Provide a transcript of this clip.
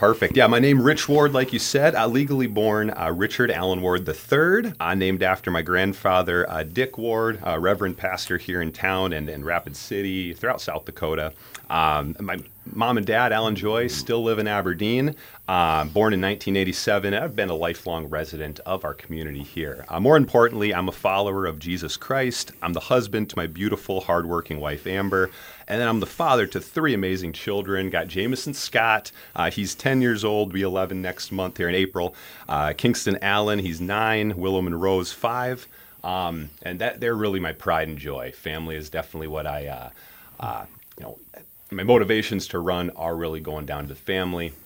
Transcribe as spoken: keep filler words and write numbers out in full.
Perfect. Yeah, my name Rich Ward, like you said, uh, legally born uh, Richard Allen Ward the third, uh, named after my grandfather, uh, Dick Ward, uh, Reverend Pastor here in town and in Rapid City, throughout South Dakota. Um, my mom and dad, Alan Joy, still live in Aberdeen. Uh, born in nineteen eighty-seven. I've been a lifelong resident of our community here. Uh, more importantly, I'm a follower of Jesus Christ. I'm the husband to my beautiful, hardworking wife, Amber. And then I'm the father to three amazing children. Got Jameson Scott. Uh, he's ten years old, be eleven next month here in April. Uh, Kingston Allen, he's nine. Willow Monroe's five. Um, and that they're really my pride and joy. Family is definitely what I, uh, uh, you know, my motivations to run are really going down to the family.